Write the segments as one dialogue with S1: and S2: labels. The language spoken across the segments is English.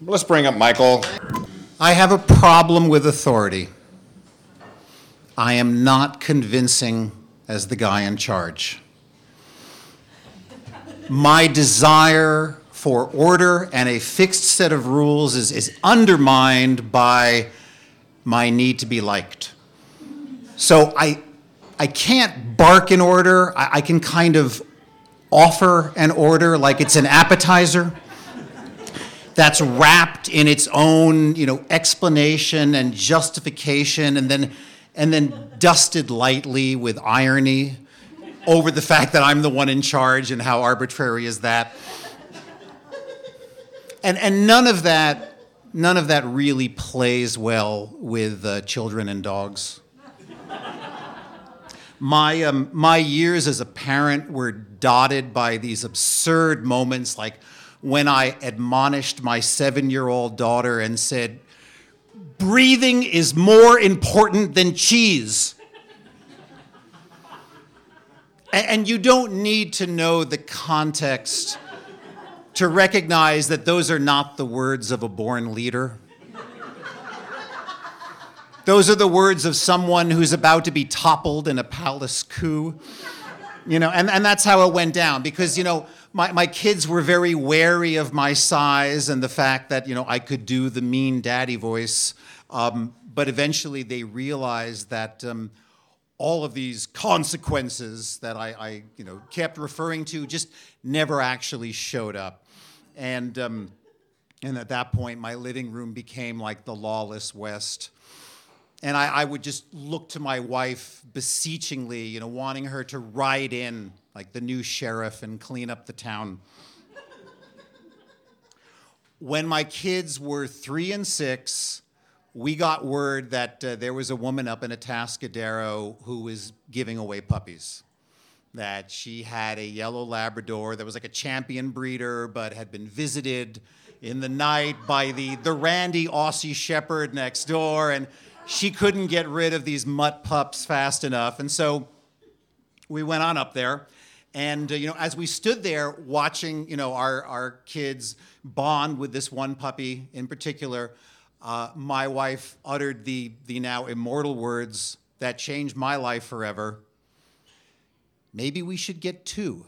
S1: Let's bring up Michael.
S2: I have a problem with authority. I am not convincing as the guy in charge. My desire for order and a fixed set of rules is undermined by my need to be liked. So I can't bark an order. I can kind of offer an order like it's an appetizer that's wrapped in its own, explanation and justification, and then dusted lightly with irony over the fact that I'm the one in charge and how arbitrary is that. And none of that really plays well with children and dogs. My years as a parent were dotted by these absurd moments, like when I admonished my 7-year-old daughter and said, "Breathing is more important than cheese." And you don't need to know the context to recognize that those are not the words of a born leader. Those are the words of someone who's about to be toppled in a palace coup. And that's how it went down, because, my kids were very wary of my size and the fact that, I could do the mean daddy voice. But eventually they realized that all of these consequences that I kept referring to just never actually showed up. And at that point, my living room became like the lawless West. And I would just look to my wife beseechingly, wanting her to ride in like the new sheriff and clean up the town. When my kids were 3 and 6, we got word that there was a woman up in Atascadero who was giving away puppies. That she had a yellow Labrador that was like a champion breeder, but had been visited in the night by the randy Aussie Shepherd next door, and she couldn't get rid of these mutt pups fast enough. And so we went on up there. And, as we stood there watching, our kids bond with this one puppy in particular, my wife uttered the now immortal words that changed my life forever. "Maybe we should get 2.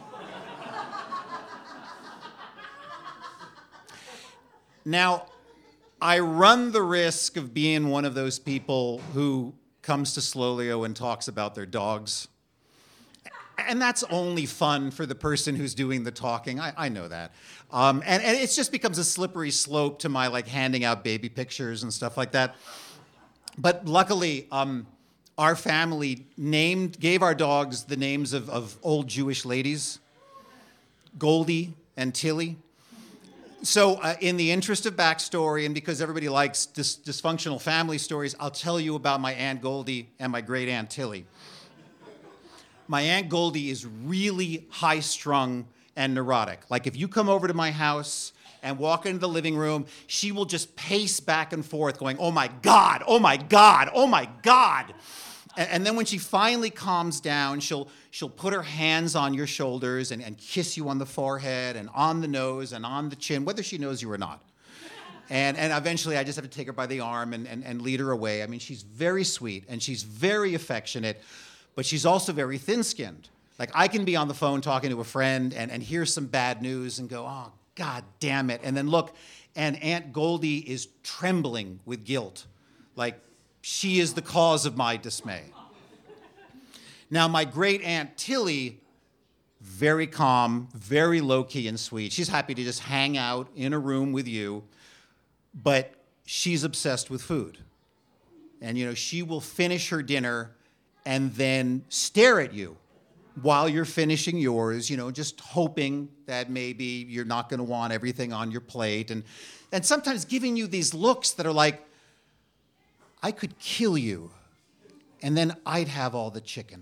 S2: Now, I run the risk of being one of those people who comes to Slolio and talks about their dogs. And that's only fun for the person who's doing the talking. I know that. And it just becomes a slippery slope to my handing out baby pictures and stuff like that. But luckily, our family gave our dogs the names of old Jewish ladies, Goldie and Tilly. So in the interest of backstory, and because everybody likes dysfunctional family stories, I'll tell you about my Aunt Goldie and my great Aunt Tilly. My Aunt Goldie is really high-strung and neurotic. Like if you come over to my house and walk into the living room, she will just pace back and forth going, "Oh my God, oh my God, oh my God." And then when she finally calms down, she'll put her hands on your shoulders and kiss you on the forehead and on the nose and on the chin, whether she knows you or not. And eventually I just have to take her by the arm and lead her away. I mean, she's very sweet and she's very affectionate, but she's also very thin-skinned. Like I can be on the phone talking to a friend and hear some bad news and go, "Oh, God damn it." And then look, and Aunt Goldie is trembling with guilt. Like, she is the cause of my dismay. Now, my great Aunt Tilly, very calm, very low-key and sweet. She's happy to just hang out in a room with you, but she's obsessed with food. And, she will finish her dinner and then stare at you while you're finishing yours, just hoping that maybe you're not going to want everything on your plate. And sometimes giving you these looks that are like, "I could kill you, and then I'd have all the chicken."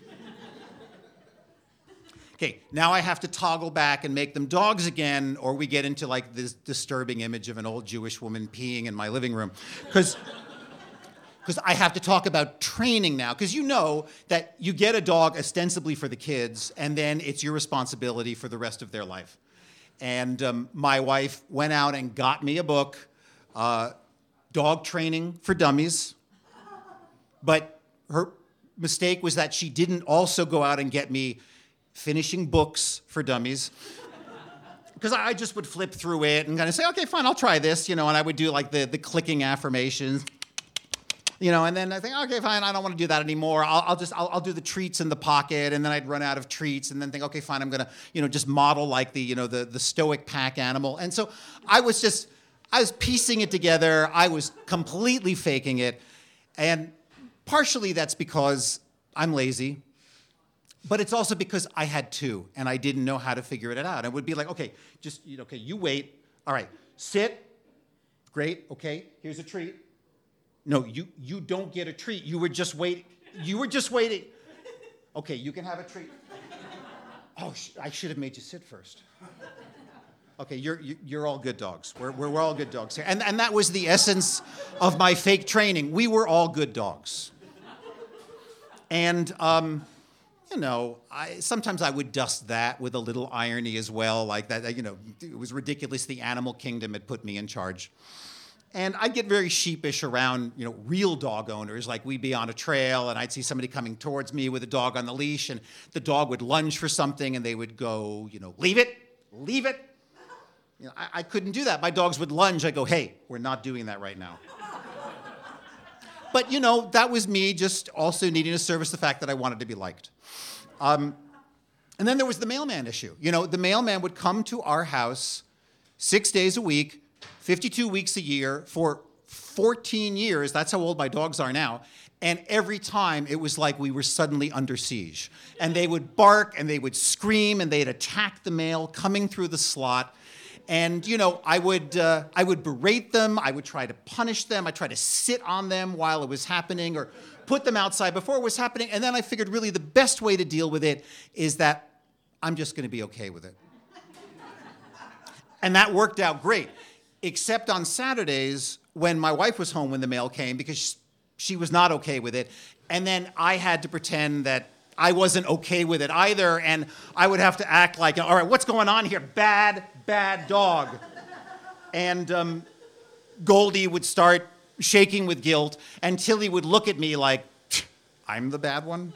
S2: Okay, now I have to toggle back and make them dogs again, or we get into this disturbing image of an old Jewish woman peeing in my living room. Because I have to talk about training now, because you know that you get a dog ostensibly for the kids, and then it's your responsibility for the rest of their life. And my wife went out and got me a book, Dog Training for Dummies. But her mistake was that she didn't also go out and get me Finishing Books for Dummies. Because I just would flip through it and kind of say, okay, fine, I'll try this, and I would do like the clicking affirmations, and then I think, okay, fine, I don't want to do that anymore. I'll do the treats in the pocket, and then I'd run out of treats, and then think, okay, fine, I'm gonna, just model like the stoic pack animal. And so I was piecing it together. I was completely faking it, and partially that's because I'm lazy. But it's also because I had two, and I didn't know how to figure it out. It would be like, okay, you wait. All right, sit. Great, okay, here's a treat. No, you don't get a treat. You were just waiting. Okay, you can have a treat. Oh, I should have made you sit first. Okay, you're all good dogs. We're all good dogs here. And that was the essence of my fake training. We were all good dogs. And, sometimes I would dust that with a little irony as well, like that, it was ridiculous the animal kingdom had put me in charge. And I'd get very sheepish around, real dog owners, like we'd be on a trail and I'd see somebody coming towards me with a dog on the leash and the dog would lunge for something and they would go, leave it. I couldn't do that. My dogs would lunge. I'd go, hey, we're not doing that right now. But, that was me just also needing to service the fact that I wanted to be liked. And then there was the mailman issue. The mailman would come to our house 6 days a week, 52 weeks a year for 14 years. That's how old my dogs are now. And every time it was like we were suddenly under siege. And they would bark and they would scream and they'd attack the mail coming through the slot. And, I would berate them. I would try to punish them. I'd try to sit on them while it was happening or put them outside before it was happening. And then I figured really the best way to deal with it is that I'm just going to be okay with it. And that worked out great, except on Saturdays when my wife was home when the mail came because she was not okay with it. And then I had to pretend that I wasn't okay with it either, and I would have to act like, all right, what's going on here? Bad dog. And Goldie would start shaking with guilt, and Tilly would look at me like, I'm the bad one?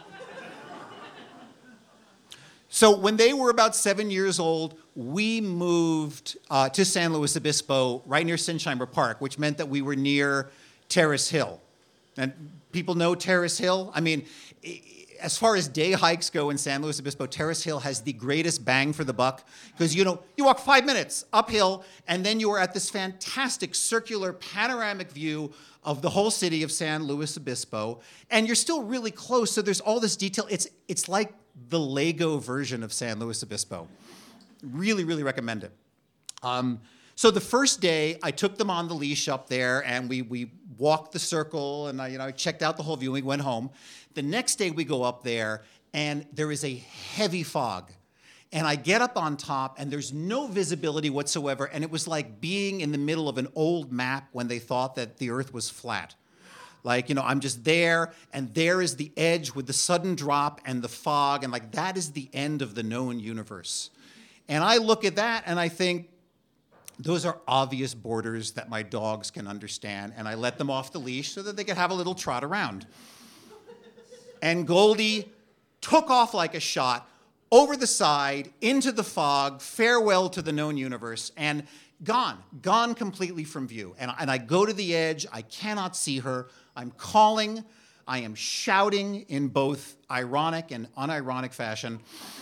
S2: So when they were about 7 years old, we moved to San Luis Obispo, right near Sinsheimer Park, which meant that we were near Terrace Hill. And people know Terrace Hill? I mean, as far as day hikes go in San Luis Obispo, Terrace Hill has the greatest bang for the buck because, you walk 5 minutes uphill and then you are at this fantastic circular panoramic view of the whole city of San Luis Obispo, and you're still really close, so there's all this detail. It's like the Lego version of San Luis Obispo. Really, really recommend it. So the first day, I took them on the leash up there, and we walked the circle, and I checked out the whole view, and we went home. The next day, we go up there, and there is a heavy fog. And I get up on top, and there's no visibility whatsoever, and it was like being in the middle of an old map when they thought that the Earth was flat. Like, I'm just there, and there is the edge with the sudden drop and the fog, and like that is the end of the known universe. And I look at that, and I think, those are obvious borders that my dogs can understand, and I let them off the leash so that they could have a little trot around. And Goldie took off like a shot, over the side, into the fog, farewell to the known universe, and gone completely from view. And I go to the edge, I cannot see her, I'm calling, I am shouting in both ironic and unironic fashion.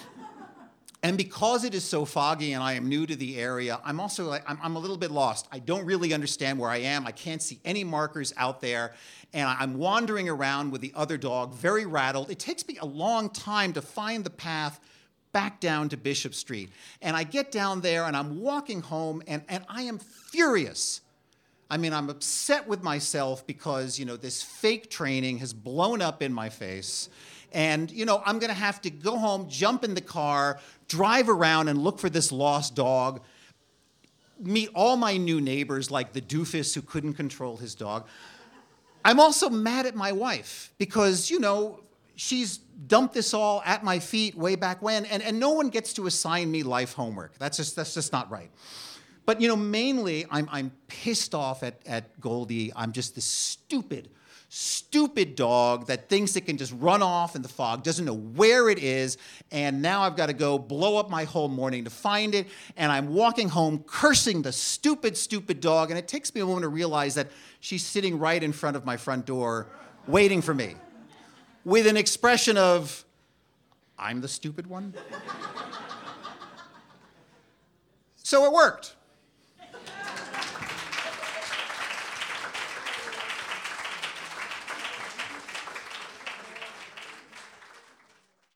S2: And because it is so foggy and I am new to the area, I'm also I'm a little bit lost. I don't really understand where I am. I can't see any markers out there. And I'm wandering around with the other dog, very rattled. It takes me a long time to find the path back down to Bishop Street. And I get down there and I'm walking home and I am furious. I mean, I'm upset with myself because, this fake training has blown up in my face. And, I'm going to have to go home, jump in the car, drive around and look for this lost dog, meet all my new neighbors like the doofus who couldn't control his dog. I'm also mad at my wife because, she's dumped this all at my feet way back when, and no one gets to assign me life homework. That's just not right. But, mainly I'm pissed off at Goldie. I'm just this stupid dog that thinks it can just run off in the fog, doesn't know where it is, and now I've got to go blow up my whole morning to find it, and I'm walking home cursing the stupid dog, and it takes me a moment to realize that she's sitting right in front of my front door waiting for me with an expression of, I'm the stupid one? So it worked.